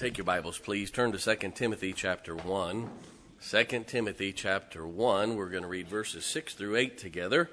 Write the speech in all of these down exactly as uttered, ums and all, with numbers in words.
Take your Bibles, please. Turn to Second Timothy chapter one. Second Timothy chapter one. We're going to read verses six through eight together.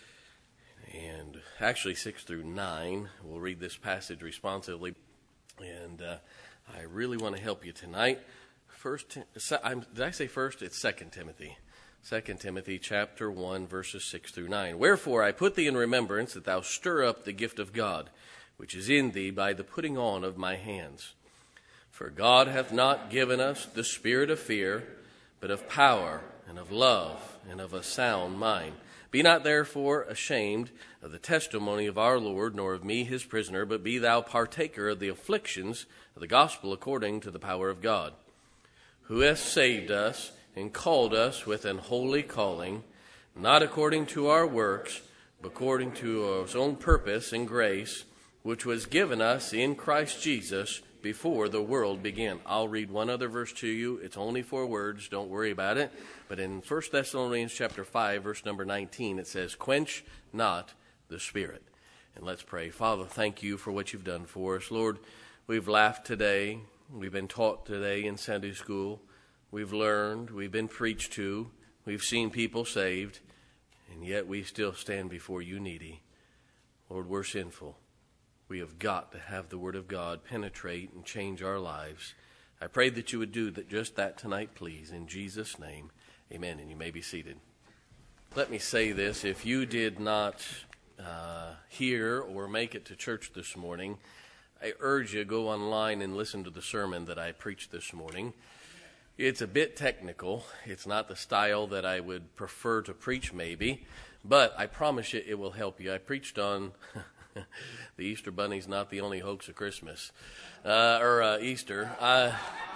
And actually six through nine. We'll read this passage responsively. And uh, I really want to help you tonight. First, I'm, did I say first? It's Second Timothy. Second Timothy chapter one, verses six through nine. Wherefore I put thee in remembrance that thou stir up the gift of God, which is in thee by the putting on of my hands. For God hath not given us the spirit of fear, but of power and of love and of a sound mind. Be not therefore ashamed of the testimony of our Lord, nor of me his prisoner, but be thou partaker of the afflictions of the gospel according to the power of God, who hath saved us and called us with an holy calling, not according to our works, but according to his own purpose and grace, which was given us in Christ Jesus before the world began. I'll read one other verse to you. It's only four words. Don't worry about it. But in First Thessalonians chapter five, verse number nineteen, it says, quench not the spirit. And let's pray. Father, thank you for what you've done for us. Lord, we've laughed today. We've been taught today in Sunday school. We've learned. We've been preached to. We've seen people saved. And yet we still stand before you needy. Lord, we're sinful. We have got to have the Word of God penetrate and change our lives. I pray that you would do that, just that tonight, please. In Jesus' name, amen. And you may be seated. Let me say this. If you did not uh, hear or make it to church this morning, I urge you to go online and listen to the sermon that I preached this morning. It's a bit technical. It's not the style that I would prefer to preach maybe, but I promise you it will help you. I preached on... the Easter Bunny's not the only hoax of Christmas, uh, or uh, Easter. I,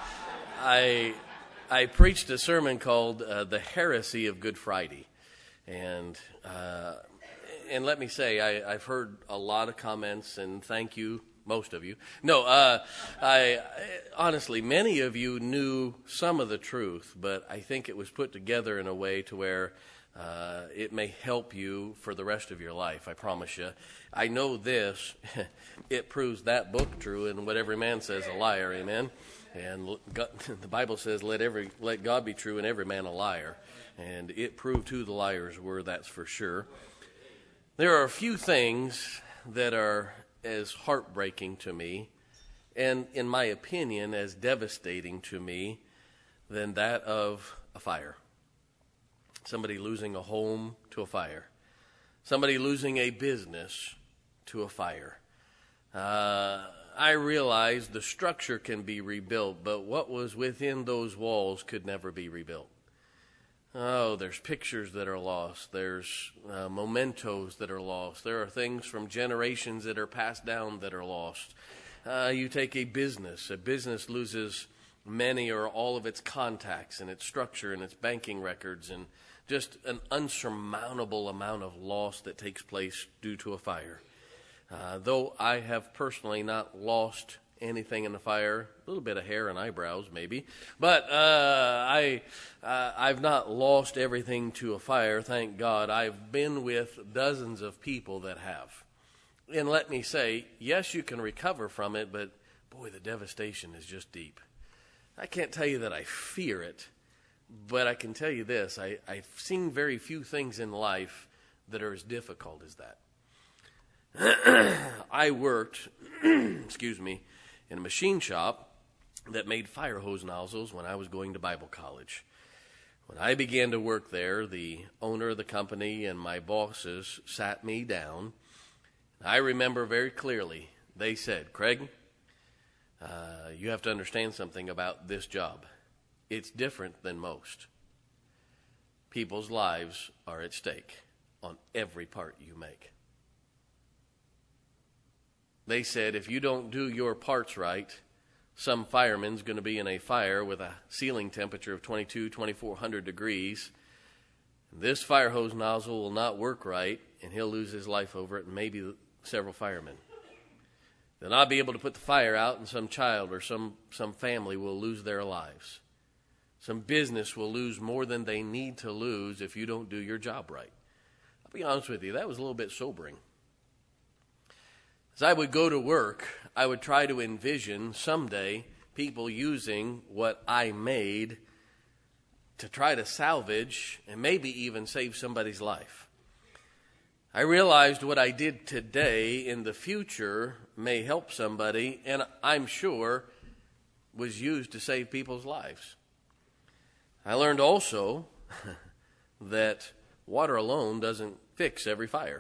I, I preached a sermon called uh, "The Heresy of Good Friday," and uh, and let me say, I, I've heard a lot of comments, and thank you, most of you. No, uh, I honestly, many of you knew some of the truth, but I think it was put together in a way to where Uh, it may help you for the rest of your life, I promise you. I know this, it proves that book true, and what every man says a liar, amen? And God, the Bible says, let every let God be true and every man a liar. And it proved who the liars were, that's for sure. There are a few things that are as heartbreaking to me, and in my opinion, as devastating to me, than that of a fire. Somebody losing a home to a fire. Somebody losing a business to a fire. Uh, I realize the structure can be rebuilt, but what was within those walls could never be rebuilt. Oh, there's pictures that are lost. There's uh, mementos that are lost. There are things from generations that are passed down that are lost. Uh, you take a business. A business loses many or all of its contacts and its structure and its banking records, and just an unsurmountable amount of loss that takes place due to a fire. Uh, though I have personally not lost anything in the fire, a little bit of hair and eyebrows maybe, but uh, I, uh, I've not lost everything to a fire, thank God. I've been with dozens of people that have. And let me say, yes, you can recover from it, but boy, the devastation is just deep. I can't tell you that I fear it, but I can tell you this, I, I've seen very few things in life that are as difficult as that. I worked, excuse me, in a machine shop that made fire hose nozzles when I was going to Bible college. When I began to work there, the owner of the company and my bosses sat me down. I remember very clearly, they said, Craig, uh, you have to understand something about this job. It's different than most. People's lives are at stake on every part you make. They said if you don't do your parts right, some fireman's going to be in a fire with a ceiling temperature of twenty-two, twenty-four hundred degrees. This fire hose nozzle will not work right, and he'll lose his life over it, and maybe several firemen. They'll not be able to put the fire out, and some child or some, some family will lose their lives. Some business will lose more than they need to lose if you don't do your job right. I'll be honest with you, that was a little bit sobering. As I would go to work, I would try to envision someday people using what I made to try to salvage and maybe even save somebody's life. I realized what I did today in the future may help somebody, and I'm sure was used to save people's lives. I learned also that water alone doesn't fix every fire.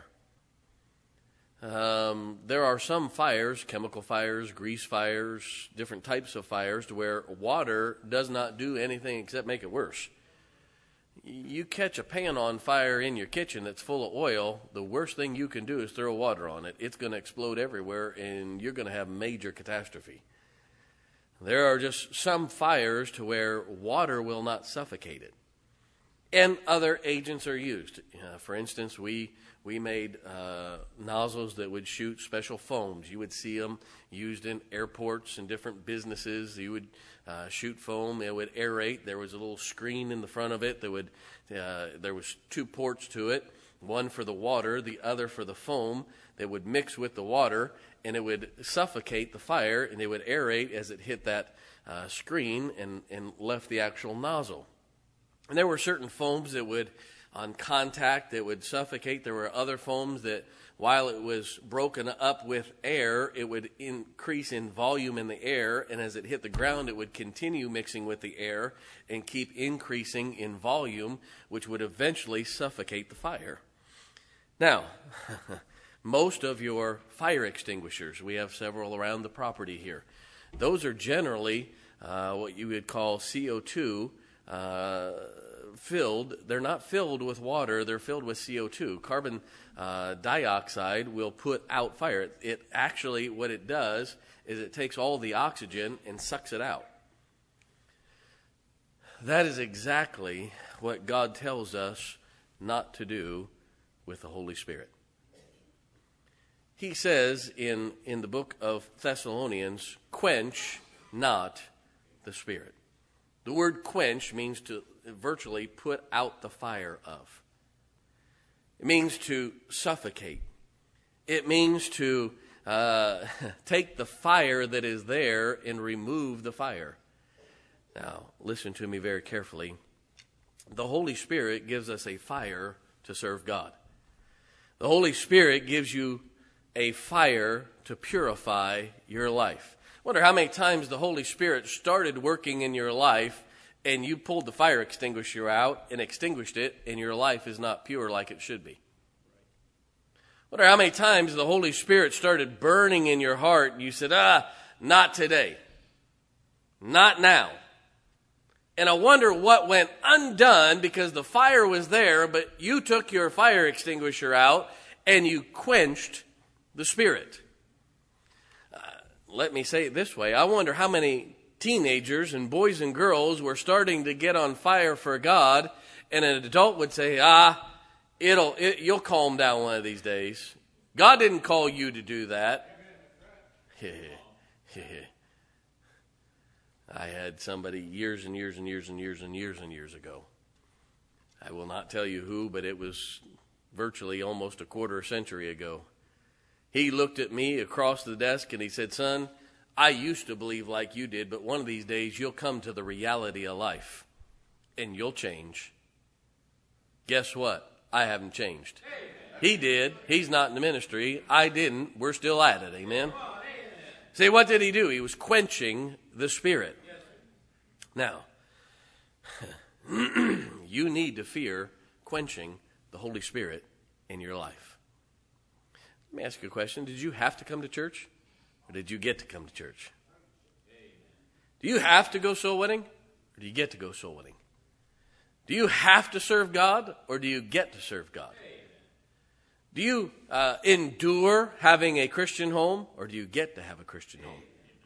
Um, there are some fires, chemical fires, grease fires, different types of fires, to where water does not do anything except make it worse. You catch a pan on fire in your kitchen that's full of oil, the worst thing you can do is throw water on it. It's going to explode everywhere, and you're going to have major catastrophe. There are just some fires to where water will not suffocate it. And other agents are used. Uh, for instance, we we made uh, nozzles that would shoot special foams. You would see them used in airports and different businesses. You would uh, shoot foam. It would aerate. There was a little screen in the front of it that would. Uh, there was two ports to it. One for the water, the other for the foam. That would mix with the water, and it would suffocate the fire, and it would aerate as it hit that uh, screen and, and left the actual nozzle. And there were certain foams that would, on contact, that would suffocate. There were other foams that, while it was broken up with air, it would increase in volume in the air, and as it hit the ground, it would continue mixing with the air and keep increasing in volume, which would eventually suffocate the fire. Now, most of your fire extinguishers, we have several around the property here, those are generally uh, what you would call C O two uh, filled. They're not filled with water, they're filled with C O two. Carbon uh, dioxide will put out fire. It, it actually, what it does is it takes all the oxygen and sucks it out. That is exactly what God tells us not to do with the Holy Spirit. He says in, in the book of Thessalonians, quench not the Spirit. The word quench means to virtually put out the fire of. It means to suffocate. It means to uh, take the fire that is there and remove the fire. Now, listen to me very carefully. The Holy Spirit gives us a fire to serve God. The Holy Spirit gives you a fire to purify your life. I wonder how many times the Holy Spirit started working in your life and you pulled the fire extinguisher out and extinguished it, and your life is not pure like it should be. I wonder how many times the Holy Spirit started burning in your heart and you said, ah, not today. Not now. And I wonder what went undone because the fire was there, but you took your fire extinguisher out and you quenched the Spirit. Uh, let me say it this way. I wonder how many teenagers and boys and girls were starting to get on fire for God, and an adult would say, ah, it'll, it, you'll calm down one of these days. God didn't call you to do that. I had somebody years and years and years and years and years and years ago. I will not tell you who, but it was virtually almost a quarter century ago. He looked at me across the desk and he said, son, I used to believe like you did, but one of these days you'll come to the reality of life and you'll change. Guess what? I haven't changed. He did. He's not in the ministry. I didn't. We're still at it. Amen. See, what did he do? He was quenching the Spirit. Now, you need to fear quenching the Holy Spirit in your life. Let me ask you a question. Did you have to come to church? Or did you get to come to church? Do you have to go soul winning? Or do you get to go soul winning? Do you have to serve God? Or do you get to serve God? Do you uh, endure having a Christian home? Or do you get to have a Christian home?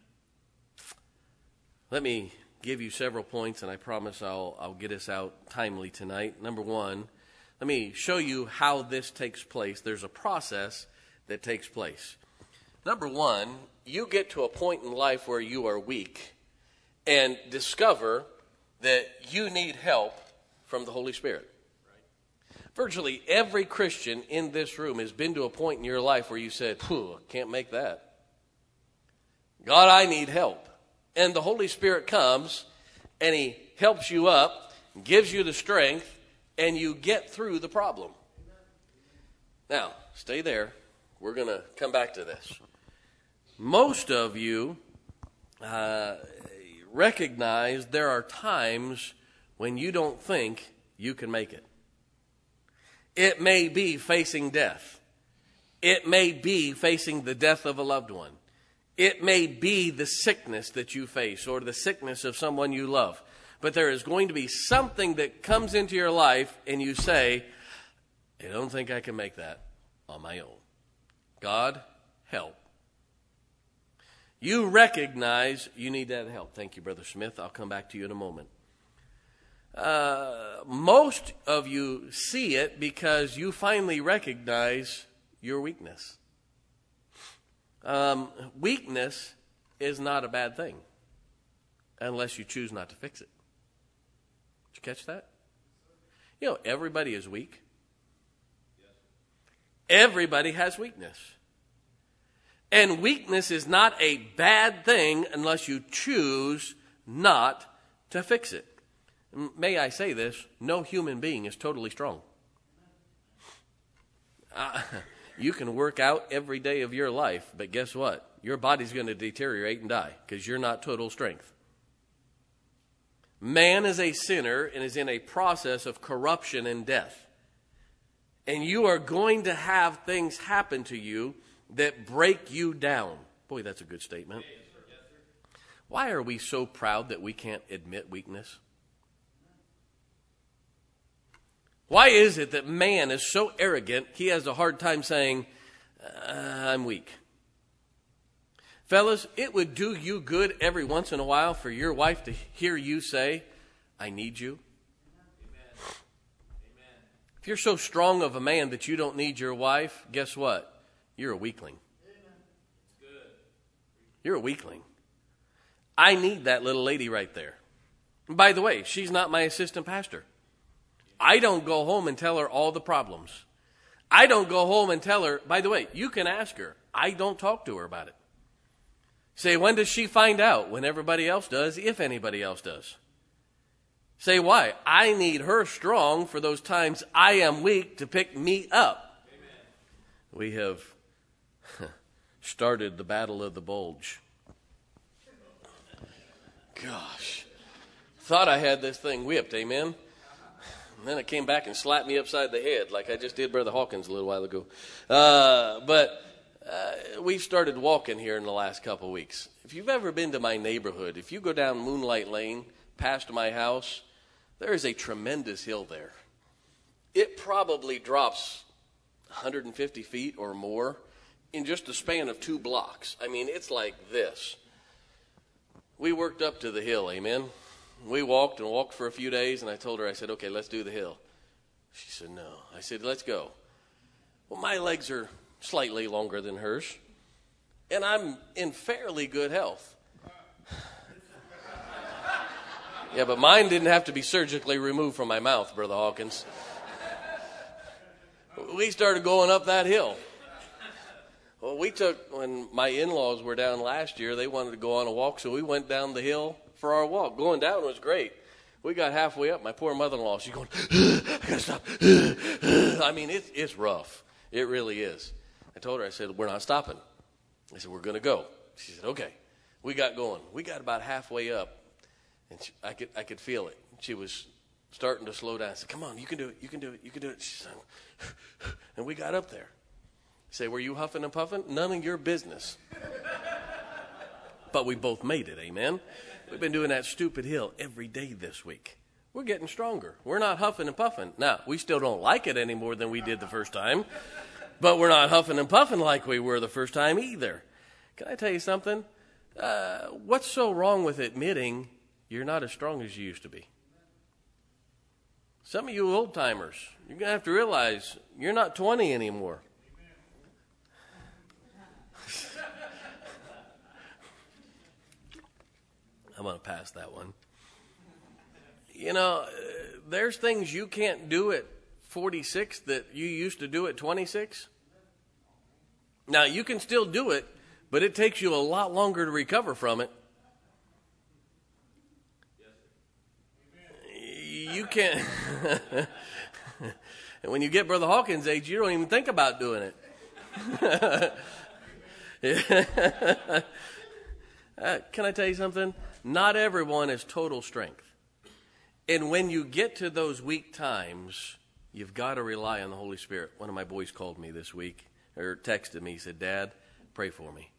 Let me give you several points, and I promise I'll, I'll get us out timely tonight. Number one, let me show you how this takes place. There's a process that takes place. Number one, you get to a point in life where you are weak and discover that you need help from the Holy Spirit. Right. Virtually every Christian in this room has been to a point in your life where you said, "Phew, can't make that. God, I need help." And the Holy Spirit comes and he helps you up, gives you the strength, and you get through the problem. Now, stay there. We're going to come back to this. Most of you uh, recognize there are times when you don't think you can make it. It may be facing death. It may be facing the death of a loved one. It may be the sickness that you face or the sickness of someone you love. But there is going to be something that comes into your life and you say, I don't think I can make that on my own. God, help. You recognize you need that help. Thank you, Brother Smith. I'll come back to you in a moment. Uh, most of you see it because you finally recognize your weakness. Um, weakness is not a bad thing unless you choose not to fix it. Did you catch that? You know, everybody is weak. Everybody has weakness. And weakness is not a bad thing unless you choose not to fix it. May I say this? No human being is totally strong. Uh, you can work out every day of your life, but guess what? Your body's going to deteriorate and die because you're not total strength. Man is a sinner and is in a process of corruption and death. And you are going to have things happen to you that break you down. Boy, that's a good statement. Why are we so proud that we can't admit weakness? Why is it that man is so arrogant, he has a hard time saying, uh, I'm weak? Fellas, it would do you good every once in a while for your wife to hear you say, I need you. Amen. Amen. If you're so strong of a man that you don't need your wife, guess what? You're a weakling. Amen. Good. You're a weakling. I need that little lady right there. And by the way, she's not my assistant pastor. I don't go home and tell her all the problems. I don't go home and tell her, by the way, you can ask her. I don't talk to her about it. Say, when does she find out? When everybody else does, if anybody else does. Say, why? I need her strong for those times I am weak to pick me up. Amen. We have started the battle of the bulge. Gosh. Thought I had this thing whipped, amen? And then it came back and slapped me upside the head like I just did Brother Hawkins a little while ago. Uh, but uh, we've started walking here in the last couple of weeks. If you've ever been to my neighborhood, if you go down Moonlight Lane past my house, there is a tremendous hill there. It probably drops one hundred fifty feet or more in just the span of two blocks. I mean, it's like this. We worked up to the hill, amen? We walked and walked for a few days, and I told her, I said, okay, let's do the hill. She said, no. I said, let's go. Well, my legs are slightly longer than hers, and I'm in fairly good health. Yeah, but mine didn't have to be surgically removed from my mouth, Brother Hawkins. We started going up that hill. Well, we took, when my in-laws were down last year, they wanted to go on a walk, so we went down the hill for our walk. Going down was great. We got halfway up. My poor mother-in-law, she's going, I got to stop. I mean, it's, it's rough. It really is. I told her, I said, we're not stopping. I said, we're going to go. She said, okay. We got going. We got about halfway up, and she, I could I could feel it. She was starting to slow down. I said, come on, you can do it. You can do it. You can do it. She said, and we got up there. I say, were you huffing and puffing? None of your business. But we both made it, amen? We've been doing that stupid hill every day this week. We're getting stronger. We're not huffing and puffing. Now, we still don't like it any more than we did the first time, but we're not huffing and puffing like we were the first time either. Can I tell you something? Uh, what's so wrong with admitting you're not as strong as you used to be? Some of you old-timers, you're going to have to realize you're not twenty anymore. I'm going to pass that one. You know, there's things you can't do at forty-six that you used to do at twenty-six. Now, you can still do it, but it takes you a lot longer to recover from it. can't. And when you get Brother Hawkins' age, you don't even think about doing it. uh, can I tell you something? Not everyone is total strength. And when you get to those weak times, you've got to rely on the Holy Spirit. One of my boys called me this week, or texted me. He said, Dad, pray for me.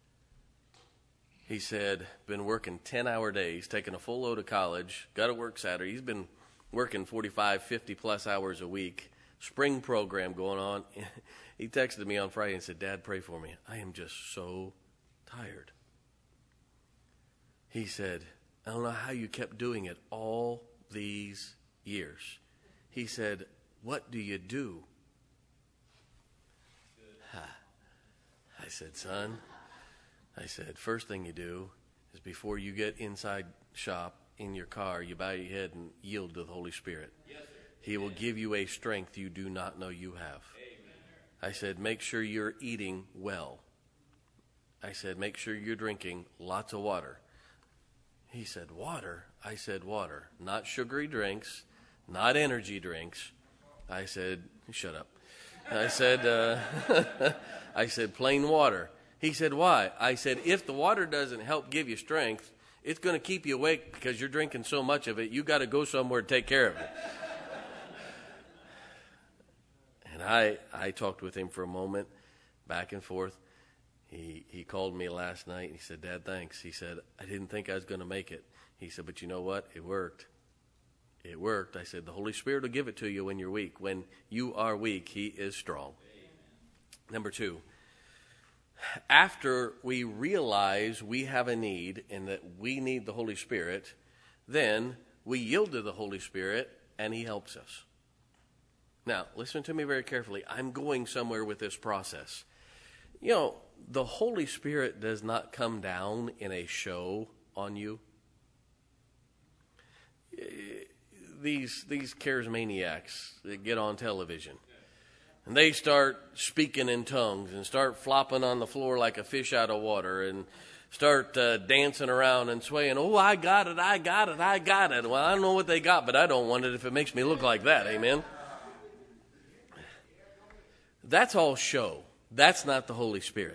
He said, been working ten-hour days, taking a full load of college, got to work Saturday. He's been working forty-five, fifty plus hours a week. Spring program going on. He texted me on Friday and said, Dad, pray for me. I am just so tired. He said, I don't know how you kept doing it all these years. He said, what do you do? I said, son, I said, first thing you do is before you get inside shop in your car, you bow your head and yield to the Holy Spirit. Yes, he will give you a strength you do not know you have. Amen. I said, make sure you're eating well. I said, make sure you're drinking lots of water. He said, water? I said, water. Not sugary drinks, not energy drinks. I said, shut up. I said, uh, I said, plain water. He said, why? I said, if the water doesn't help give you strength, it's going to keep you awake because you're drinking so much of it. You got to go somewhere to take care of it. And I, I talked with him for a moment, back and forth. He, he called me last night and he said, Dad, thanks. He said, I didn't think I was going to make it. He said, but you know what? It worked. It worked. I said, the Holy Spirit will give it to you when you're weak. When you are weak, He is strong. Amen. Number two, after we realize we have a need and that we need the Holy Spirit, then we yield to the Holy Spirit and He helps us. Now, listen to me very carefully. I'm going somewhere with this process. You know, the Holy Spirit does not come down in a show on you. These these charismaniacs that get on television, and they start speaking in tongues and start flopping on the floor like a fish out of water and start uh, dancing around and swaying. Oh, I got it, I got it, I got it. Well, I don't know what they got, but I don't want it if it makes me look like that. Amen. That's all show. That's not the Holy Spirit.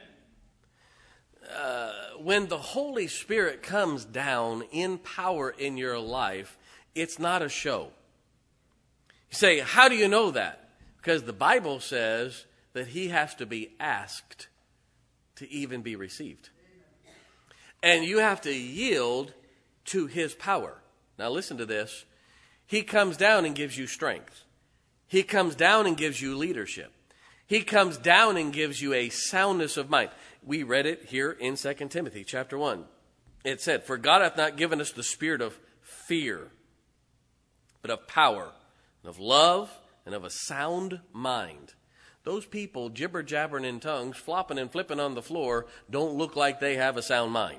Uh, when the Holy Spirit comes down in power in your life, it's not a show. You say, how do you know that? Because the Bible says that He has to be asked to even be received. And you have to yield to His power. Now listen to this. He comes down and gives you strength. He comes down and gives you leadership. He comes down and gives you a soundness of mind. We read it here in Second Timothy chapter one. It said, for God hath not given us the spirit of fear, but of power, and of love, and of a sound mind. Those people jibber-jabbering in tongues, flopping and flipping on the floor, don't look like they have a sound mind.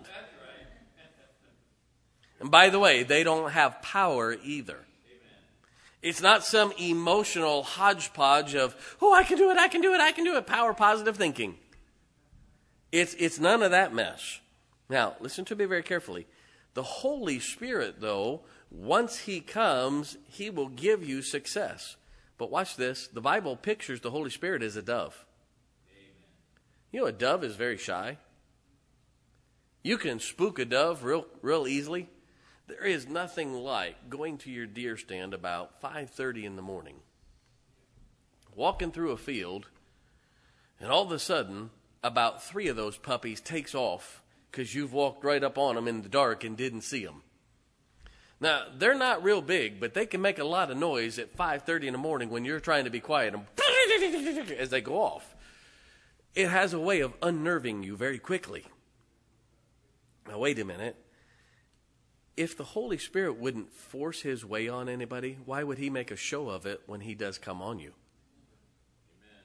And by the way, they don't have power either. It's not some emotional hodgepodge of, oh, I can do it, I can do it, I can do it, power positive thinking. It's, it's none of that mess. Now, listen to me very carefully. The Holy Spirit, though, once He comes, He will give you success. But watch this. The Bible pictures the Holy Spirit as a dove. Amen. You know, a dove is very shy. You can spook a dove real, real easily. There is nothing like going to your deer stand about five thirty in the morning, walking through a field, and all of a sudden, about three of those puppies takes off because you've walked right up on them in the dark and didn't see them. Now, they're not real big, but they can make a lot of noise at five thirty in the morning when you're trying to be quiet as they go off. It has a way of unnerving you very quickly. Now, wait a minute. If the Holy Spirit wouldn't force His way on anybody, why would He make a show of it when He does come on you? Amen.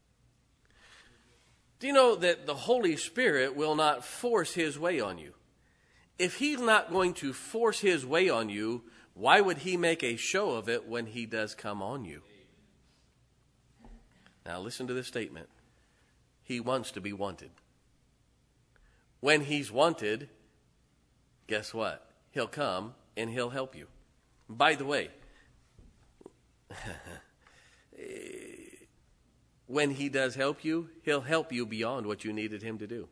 Do you know that the Holy Spirit will not force His way on you? If He's not going to force His way on you, why would He make a show of it when He does come on you? Now listen to this statement. He wants to be wanted. When He's wanted, guess what? He'll come and He'll help you. By the way, when he does help you, he'll help you beyond what you needed him to do.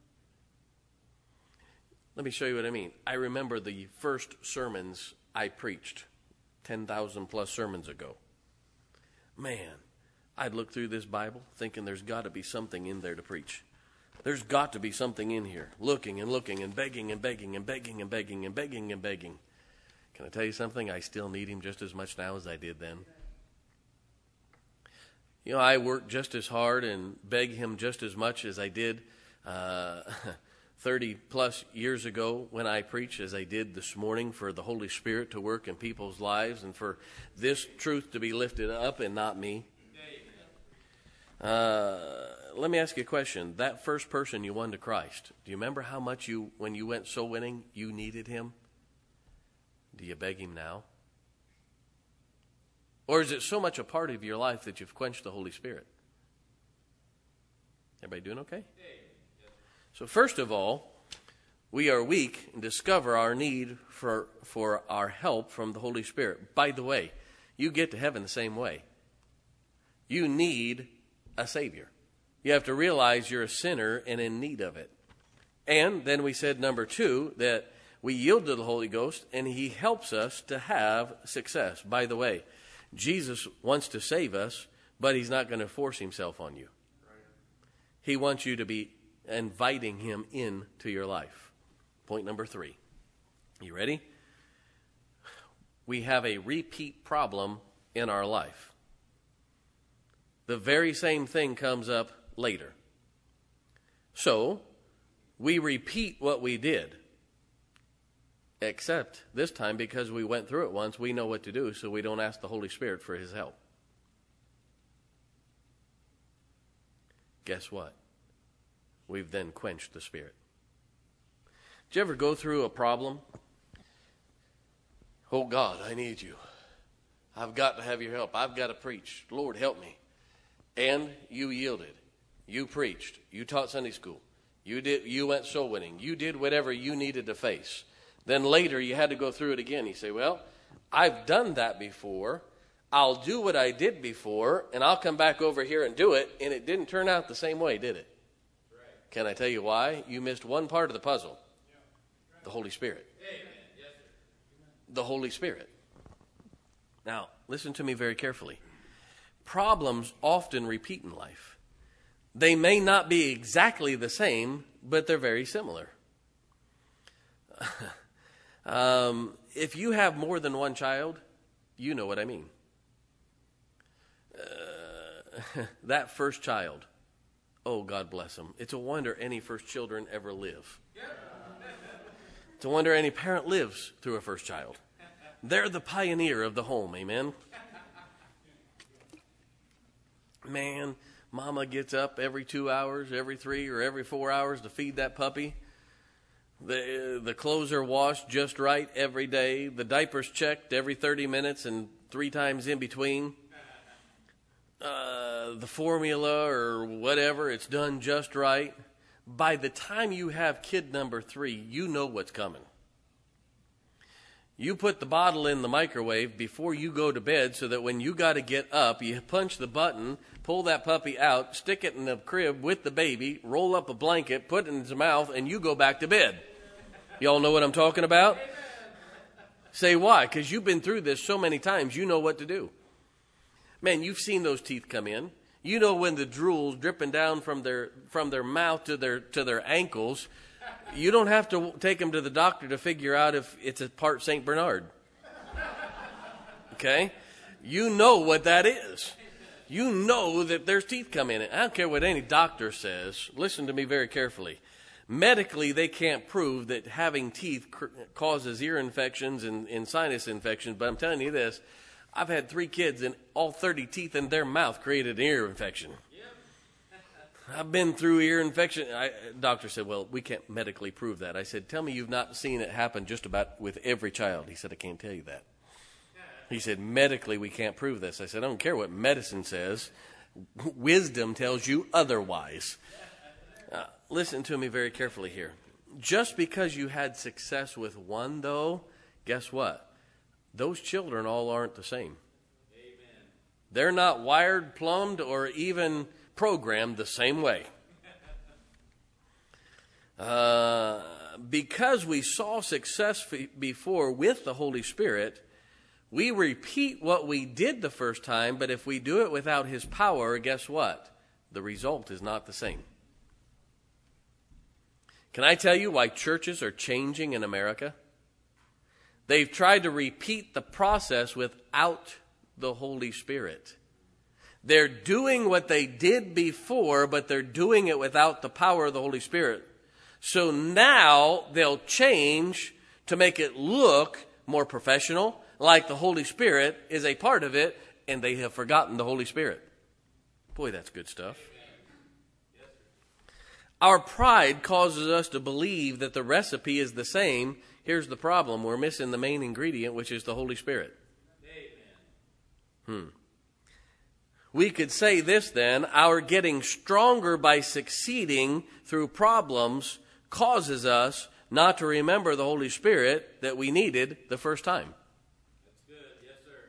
Let me show you what I mean. I remember the first sermons I preached, ten thousand plus sermons ago. Man, I'd look through this Bible thinking there's got to be something in there to preach. There's got to be something in here. Looking and looking and begging and begging and begging and begging and begging and begging. Can I tell you something? I still need him just as much now as I did then. You know, I work just as hard and beg him just as much as I did uh, thirty plus years ago when I preached as I did this morning for the Holy Spirit to work in people's lives and for this truth to be lifted up and not me. Uh, let me ask you a question. That first person you won to Christ, do you remember how much you, when you went soul winning, you needed him? Do you beg him now? Or is it so much a part of your life that you've quenched the Holy Spirit? Everybody doing okay? So first of all, we are weak and discover our need for, for our help from the Holy Spirit. By the way, you get to heaven the same way. You need a Savior. You have to realize you're a sinner and in need of it. And then we said, number two, that we yield to the Holy Ghost and he helps us to have success. By the way, Jesus wants to save us, but he's not going to force himself on you. He wants you to be inviting him into your life. Point number three. You ready? We have a repeat problem in our life. The very same thing comes up later. So, we repeat what we did. Except this time, because we went through it once, we know what to do, so we don't ask the Holy Spirit for his help. Guess what? We've then quenched the Spirit. Did you ever go through a problem? Oh God, I need you. I've got to have your help. I've got to preach. Lord, help me. And you yielded. You preached. You taught Sunday school. You did. You went soul winning. You did whatever you needed to face. Then later you had to go through it again. You say, well, I've done that before. I'll do what I did before, and I'll come back over here and do it, and it didn't turn out the same way, did it? Right. Can I tell you why? You missed one part of the puzzle. Yeah. Right. The Holy Spirit. Amen. Yes, sir. The Holy Spirit. Now, listen to me very carefully. Problems often repeat in life. They may not be exactly the same, but they're very similar. Um, if you have more than one child, you know what I mean. Uh, that first child, oh, God bless them. It's a wonder any first children ever live. It's a wonder any parent lives through a first child. They're the pioneer of the home, amen? Man, mama gets up every two hours, every three, or every four hours to feed that puppy. The the clothes are washed just right every day. The diaper's checked every thirty minutes and three times in between. Uh, the formula or whatever, it's done just right. By the time you have kid number three, you know what's coming. You put the bottle in the microwave before you go to bed so that when you got to get up, you punch the button, pull that puppy out, stick it in the crib with the baby, roll up a blanket, put it in his mouth, and you go back to bed. Y'all know what I'm talking about? Amen. Say why? Because you've been through this so many times, you know what to do. Man, you've seen those teeth come in. You know when the drool's dripping down from their from their mouth to their to their ankles. You don't have to take them to the doctor to figure out if it's a part Saint Bernard. Okay? You know what that is. You know that there's teeth come in it. I don't care what any doctor says. Listen to me very carefully. Medically, they can't prove that having teeth cr- causes ear infections and, and sinus infections. But I'm telling you this, I've had three kids and all thirty teeth in their mouth created an ear infection. I've been through ear infection. I, doctor said, well, we can't medically prove that. I said, tell me you've not seen it happen just about with every child. He said, I can't tell you that. He said, medically, we can't prove this. I said, I don't care what medicine says. Wisdom tells you otherwise. Uh, listen to me very carefully here. Just because you had success with one, though, guess what? Those children all aren't the same. Amen. They're not wired, plumbed, or even programmed the same way. Uh, because we saw success f- before with the Holy Spirit, we repeat what we did the first time, but if we do it without His power, guess what? The result is not the same. Can I tell you why churches are changing in America? They've tried to repeat the process without the Holy Spirit. They're doing what they did before, but they're doing it without the power of the Holy Spirit. So now they'll change to make it look more professional, like the Holy Spirit is a part of it, and they have forgotten the Holy Spirit. Boy, that's good stuff. Our pride causes us to believe that the recipe is the same. Here's the problem. We're missing the main ingredient, which is the Holy Spirit. Hmm. We could say this then, our getting stronger by succeeding through problems causes us not to remember the Holy Spirit that we needed the first time. That's good. Yes, sir.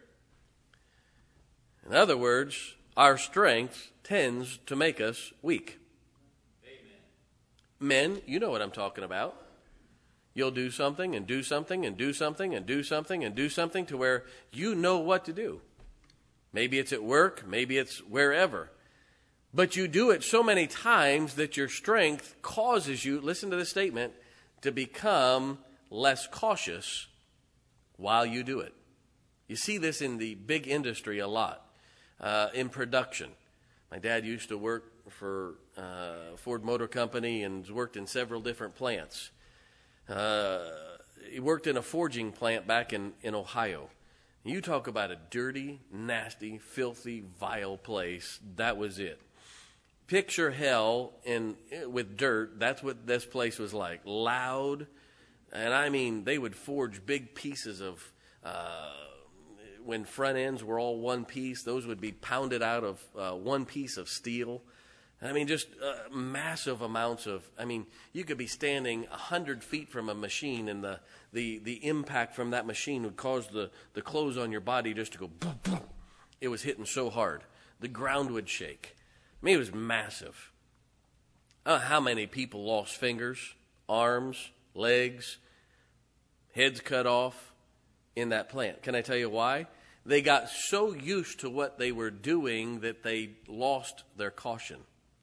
In other words, our strength tends to make us weak. Amen. Men, you know what I'm talking about. You'll do something and do something and do something and do something and do something to where you know what to do. Maybe it's at work, maybe it's wherever. But you do it so many times that your strength causes you, listen to this statement, to become less cautious while you do it. You see this in the big industry a lot, uh, in production. My dad used to work for uh, Ford Motor Company and worked in several different plants. Uh, he worked in a forging plant back in, in Ohio. You talk about a dirty, nasty, filthy, vile place. That was it. Picture hell in with dirt. That's what this place was like. Loud. And I mean, they would forge big pieces of, uh, when front ends were all one piece, those would be pounded out of uh, one piece of steel. I mean, just uh, massive amounts of, I mean, you could be standing a hundred feet from a machine and the, the, the impact from that machine would cause the, the clothes on your body just to go boom, boom. It was hitting so hard. The ground would shake. I mean, it was massive. I don't know how many people lost fingers, arms, legs, heads cut off in that plant. Can I tell you why? They got so used to what they were doing that they lost their caution.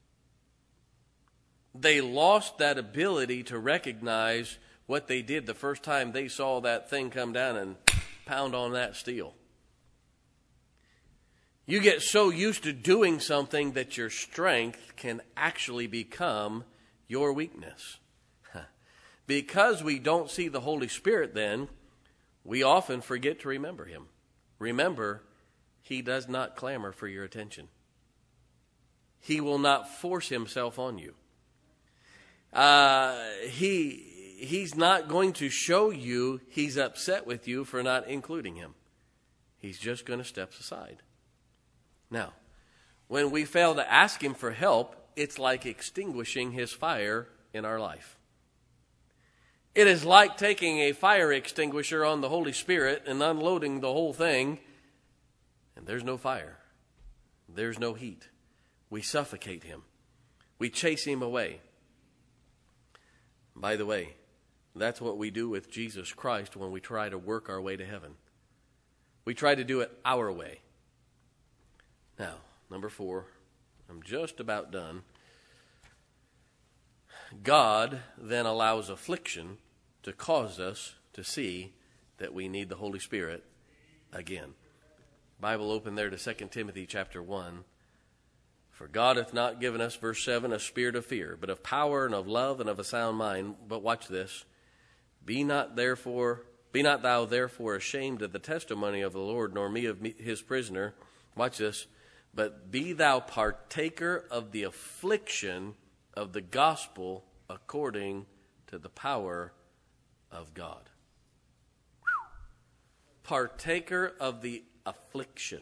They lost that ability to recognize what they did the first time they saw that thing come down and pound on that steel. You get so used to doing something that your strength can actually become your weakness. Because we don't see the Holy Spirit then, we often forget to remember Him. Remember, He does not clamor for your attention. He will not force Himself on you. Uh, he He's not going to show you He's upset with you for not including Him. He's just going to step aside. Now, when we fail to ask Him for help, it's like extinguishing His fire in our life. It is like taking a fire extinguisher on the Holy Spirit and unloading the whole thing, and there's no fire. There's no heat. We suffocate Him. We chase Him away. By the way, that's what we do with Jesus Christ when we try to work our way to heaven. We try to do it our way. Now, number four, I'm just about done. God then allows affliction to cause us to see that we need the Holy Spirit again. Bible open there to Second Timothy chapter one. For God hath not given us, verse seven, a spirit of fear, but of power and of love and of a sound mind. But watch this. Be not therefore, be not thou therefore ashamed of the testimony of the Lord, nor me of me, his prisoner. Watch this. But be thou partaker of the affliction of the gospel according to the power of God. Whew. Partaker of the affliction.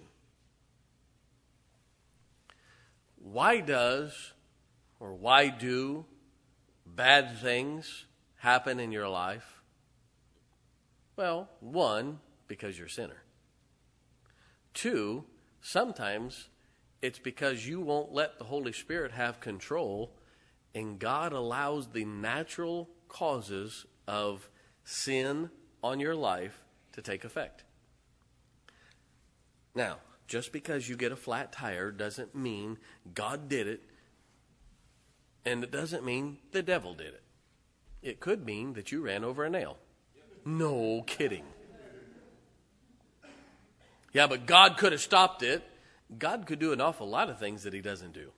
Why does or why do bad things happen in your life? Well, one, because you're a sinner. Two, Sometimes it's because you won't let the Holy Spirit have control, and God allows the natural causes of sin on your life to take effect. Now, just because you get a flat tire doesn't mean God did it, and it doesn't mean the devil did it. It could mean that you ran over a nail. No kidding. Yeah, but God could have stopped it. God could do an awful lot of things that he doesn't do.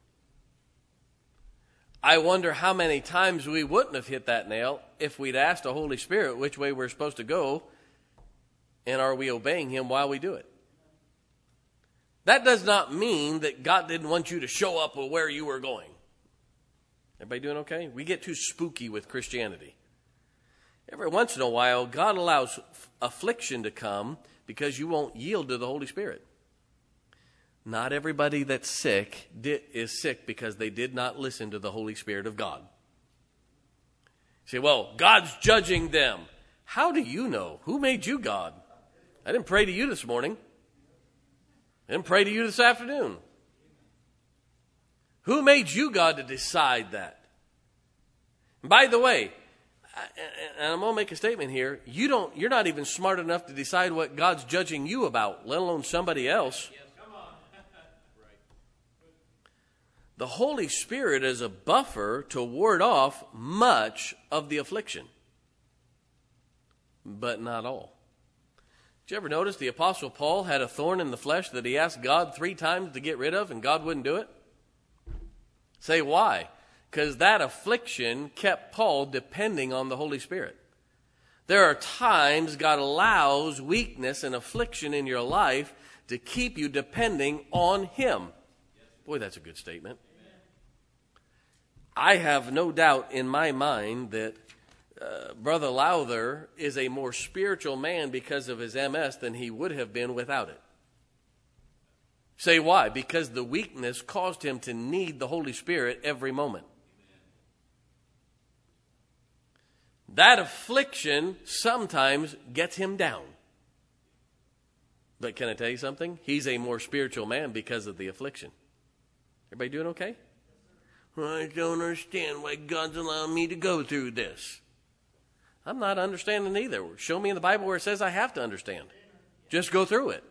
I wonder how many times we wouldn't have hit that nail if we'd asked the Holy Spirit which way we're supposed to go, and are we obeying him while we do it? That does not mean that God didn't want you to show up where you were going. Everybody doing okay? We get too spooky with Christianity. Every once in a while, God allows affliction to come because you won't yield to the Holy Spirit. Not everybody that's sick did, is sick because they did not listen to the Holy Spirit of God. You say, well, God's judging them. How do you know? Who made you God? I didn't pray to you this morning. I didn't pray to you this afternoon. Who made you God to decide that? And by the way, and I'm going to make a statement here, you don't, you're not even smart enough to decide what God's judging you about, let alone somebody else. The Holy Spirit is a buffer to ward off much of the affliction, but not all. Did you ever notice the Apostle Paul had a thorn in the flesh that he asked God three times to get rid of, and God wouldn't do it? Say why? Because that affliction kept Paul depending on the Holy Spirit. There are times God allows weakness and affliction in your life to keep you depending on him. Boy, that's a good statement. I have no doubt in my mind that uh, Brother Lowther is a more spiritual man because of his M S than he would have been without it. Say why? Because the weakness caused him to need the Holy Spirit every moment. That affliction sometimes gets him down. But can I tell you something? He's a more spiritual man because of the affliction. Everybody doing okay? I don't understand why God's allowing me to go through this. I'm not understanding either. Show me in the Bible where it says I have to understand. Just go through it.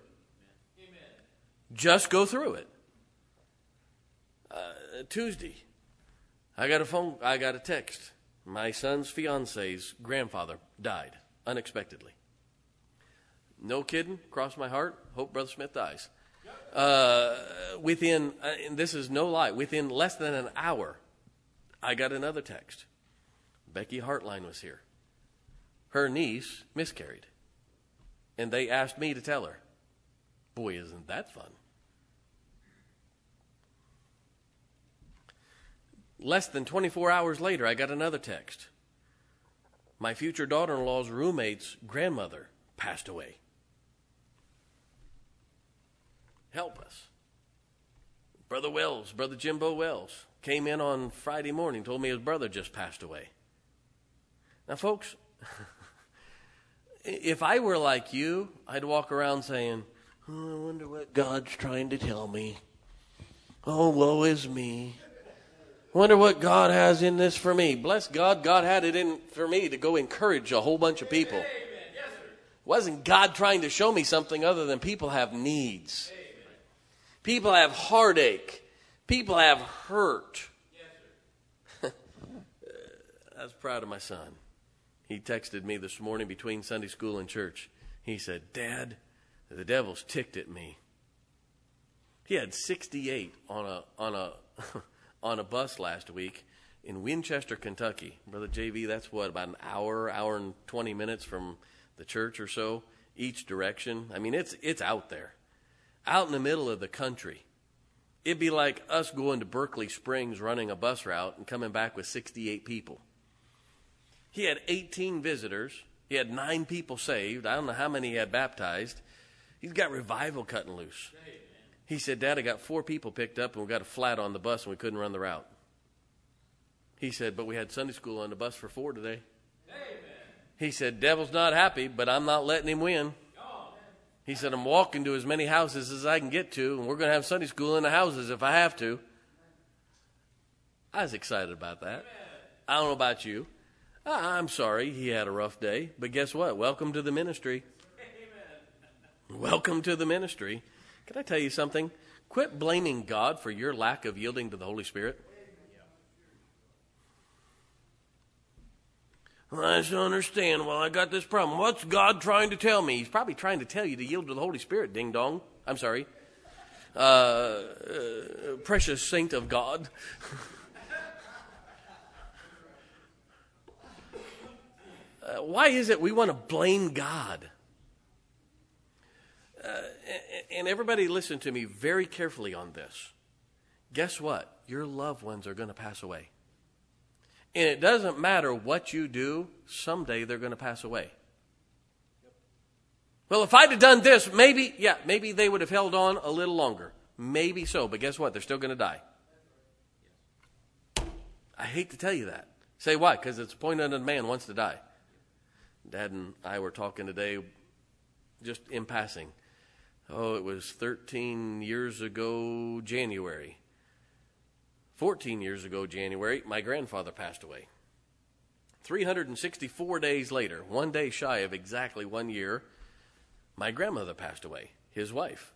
Just go through it. Uh, Tuesday, I got a phone. I got a text. My son's fiance's grandfather died unexpectedly. No kidding. Cross my heart. Hope Brother Smith dies. Uh, within, uh, and this is no lie, within less than an hour, I got another text. Becky Hartline was here. Her niece miscarried. And they asked me to tell her. Boy, isn't that fun. Less than twenty-four hours later, I got another text. My future daughter-in-law's roommate's grandmother passed away. Help us. Brother Wells, Brother Jimbo Wells, came in on Friday morning, told me his brother just passed away. Now, folks, if I were like you, I'd walk around saying, oh, I wonder what God's trying to tell me. Oh, woe is me. Wonder what God has in this for me. Bless God, God had it in for me to go encourage a whole bunch of people. Amen. Yes, sir. Wasn't God trying to show me something other than people have needs? Amen. People have heartache. People have hurt. Yes, sir. I was proud of my son. He texted me this morning between Sunday school and church. He said, Dad, the devil's ticked at me. He had sixty-eight on a on a on a bus last week in Winchester, Kentucky. Brother J V, that's what, about an hour, hour and twenty minutes from the church or so, each direction. I mean, it's it's out there, out in the middle of the country. It'd be like us going to Berkeley Springs, running a bus route and coming back with sixty-eight people. He had eighteen visitors. He had nine people saved. I don't know how many he had baptized. He's got revival cutting loose. He said, Dad, I got four people picked up and we got a flat on the bus and we couldn't run the route. He said, but we had Sunday school on the bus for four today. Amen. He said, devil's not happy, but I'm not letting him win. He said, I'm walking to as many houses as I can get to, and we're going to have Sunday school in the houses if I have to. I was excited about that. I don't know about you. I'm sorry he had a rough day, but guess what? Welcome to the ministry. Welcome to the ministry. Can I tell you something? Quit blaming God for your lack of yielding to the Holy Spirit. Well, I just don't understand. Well, I got this problem. What's God trying to tell me? He's probably trying to tell you to yield to the Holy Spirit, ding dong. I'm sorry. Uh, uh, precious saint of God. uh, why is it we want to blame God? Uh, and everybody listen to me very carefully on this. Guess what? Your loved ones are going to pass away. And it doesn't matter what you do, someday they're going to pass away. Well, if I'd have done this, maybe, yeah, maybe they would have held on a little longer. Maybe so, but guess what? They're still going to die. I hate to tell you that. Say why? Because it's appointed unto man wants to die. Dad and I were talking today, just in passing. Oh, it was thirteen years ago, January. fourteen years ago, January, my grandfather passed away. three hundred sixty-four days later, one day shy of exactly one year, my grandmother passed away, his wife.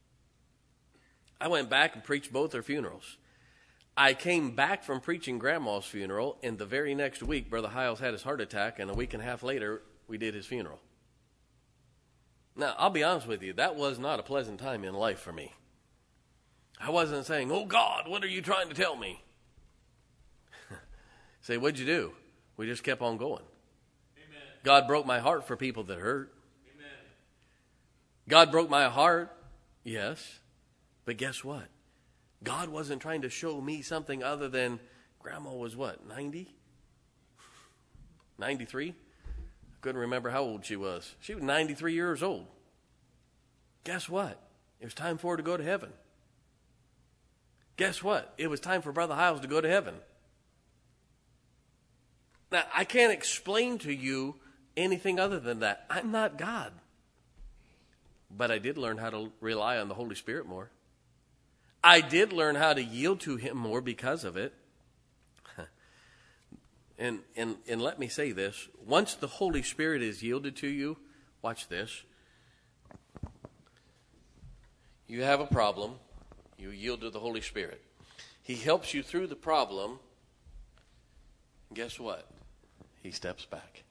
I went back and preached both their funerals. I came back from preaching Grandma's funeral, and the very next week, Brother Hiles had his heart attack, and a week and a half later, we did his funeral. Now, I'll be honest with you, that was not a pleasant time in life for me. I wasn't saying, oh, God, what are you trying to tell me? Say, what'd you do? We just kept on going. Amen. God broke my heart for people that hurt. Amen. God broke my heart, yes. But guess what? God wasn't trying to show me something other than Grandma was what, ninety? ninety-three? I couldn't remember how old she was. She was ninety-three years old. Guess what? It was time for her to go to heaven. Guess what? It was time for Brother Hiles to go to heaven. Now, I can't explain to you anything other than that. I'm not God. But I did learn how to rely on the Holy Spirit more. I did learn how to yield to Him more because of it. and, and, and let me say this. Once the Holy Spirit is yielded to you, watch this. You have a problem. You yield to the Holy Spirit. He helps you through the problem. Guess what? He steps back.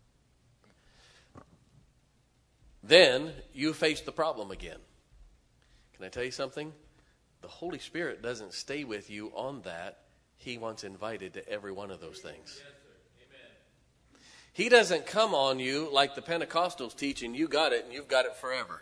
Then you face the problem again. Can I tell you something? The Holy Spirit doesn't stay with you on that. He wants invited to every one of those things. Yes, sir. Amen. He doesn't come on you like the Pentecostals teach and you got it and you've got it forever.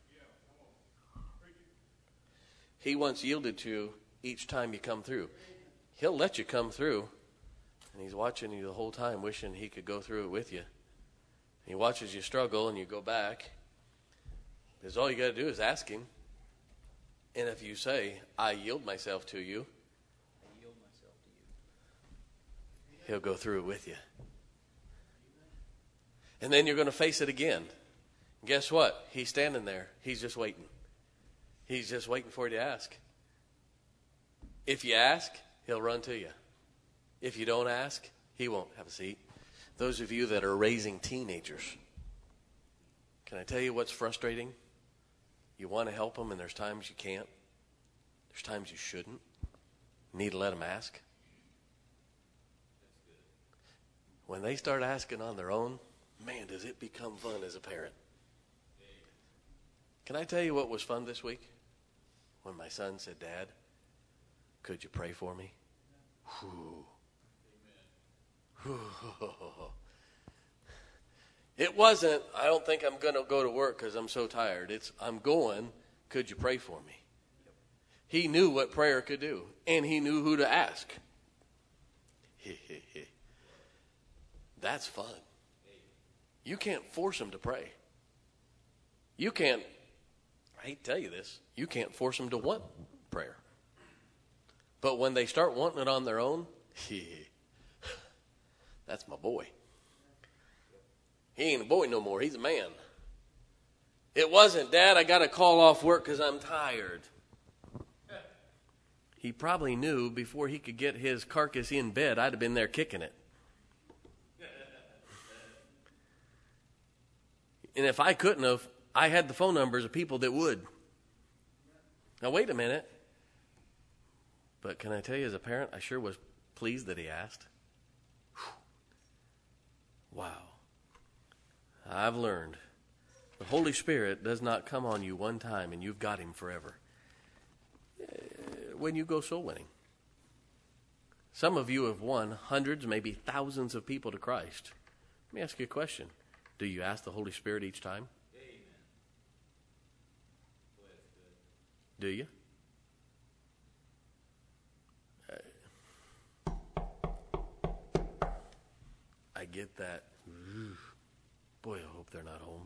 He wants yielded to each time you come through. He'll let you come through. And He's watching you the whole time, wishing He could go through it with you. He watches you struggle and you go back. Because all you got to do is ask Him. And if you say, I yield myself to you, I yield myself to you, He'll go through it with you. And then you're going to face it again. Guess what? He's standing there. He's just waiting. He's just waiting for you to ask. If you ask, He'll run to you. If you don't ask, He won't. Have a seat. Those of you that are raising teenagers, can I tell you what's frustrating? You want to help them, and there's times you can't. There's times you shouldn't. You need to let them ask. When they start asking on their own, man, does it become fun as a parent. Can I tell you what was fun this week? When my son said, Dad, could you pray for me? Whew. Whew. It wasn't, I don't think I'm going to go to work because I'm so tired. It's, I'm going, could you pray for me? He knew what prayer could do, and he knew who to ask. That's fun. You can't force them to pray. You can't, I hate to tell you this, you can't force them to want prayer. But when they start wanting it on their own, that's my boy. He ain't a boy no more. He's a man. It wasn't, Dad, I got to call off work because I'm tired. He probably knew before he could get his carcass in bed, I'd have been there kicking it. And if I couldn't have, I had the phone numbers of people that would. Now, wait a minute. But can I tell you, as a parent, I sure was pleased that he asked. Whew. Wow. I've learned the Holy Spirit does not come on you one time and you've got him forever. When you go soul winning. Some of you have won hundreds, maybe thousands of people to Christ. Let me ask you a question. Do you ask the Holy Spirit each time? Amen. Do you? I get that. Boy, I hope they're not home.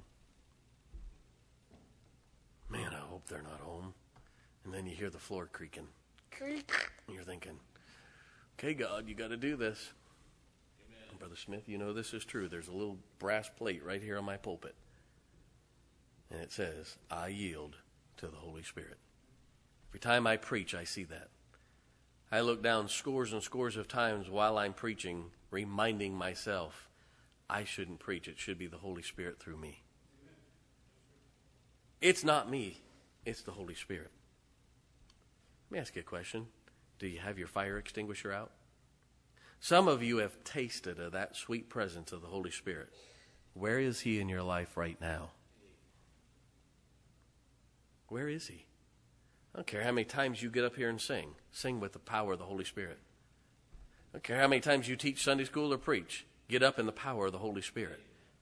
Man, I hope they're not home. And then you hear the floor creaking. Creak. And you're thinking, okay, God, you got to do this. Amen. Brother Smith, you know this is true. There's a little brass plate right here on my pulpit. And it says, I yield to the Holy Spirit. Every time I preach, I see that. I look down scores and scores of times while I'm preaching, reminding myself, I shouldn't preach. It should be the Holy Spirit through me. It's not me. It's the Holy Spirit. Let me ask you a question. Do you have your fire extinguisher out? Some of you have tasted of that sweet presence of the Holy Spirit. Where is he in your life right now? Where is he? I don't care how many times you get up here and sing. Sing with the power of the Holy Spirit. I don't care how many times you teach Sunday school or preach. Get up in the power of the Holy Spirit.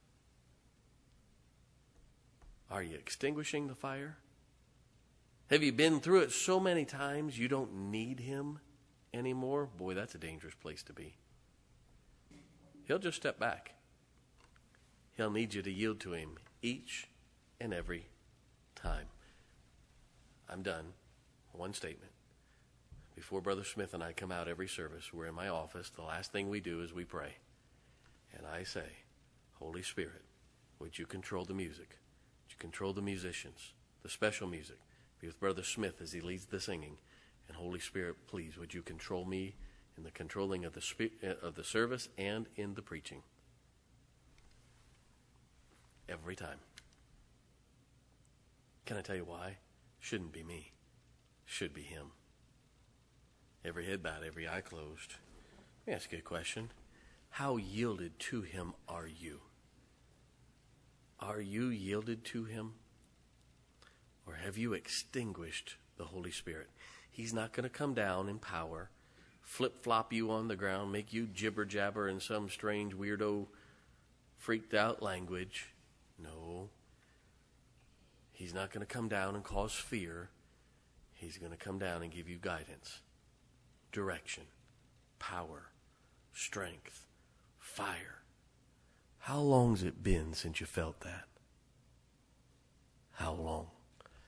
Are you extinguishing the fire? Have you been through it so many times you don't need him anymore? Boy, that's a dangerous place to be. He'll just step back. He'll need you to yield to him each and every time. I'm done. One statement. Before Brother Smith and I come out every service, we're in my office. The last thing we do is we pray. And I say, Holy Spirit, would you control the music? Would you control the musicians, the special music? Be with Brother Smith as he leads the singing. And Holy Spirit, please, would you control me in the controlling of the spe- of the service and in the preaching? Every time. Can I tell you why? Shouldn't be me. Should be him. Every head bowed, every eye closed. Let me ask you a question. How yielded to him are you? Are you yielded to him? Or have you extinguished the Holy Spirit? He's not going to come down in power, flip-flop you on the ground, make you jibber-jabber in some strange, weirdo, freaked-out language. No. He's not going to come down and cause fear. He's going to come down and give you guidance, direction, power, strength, fire. How long's it been since you felt that? How long?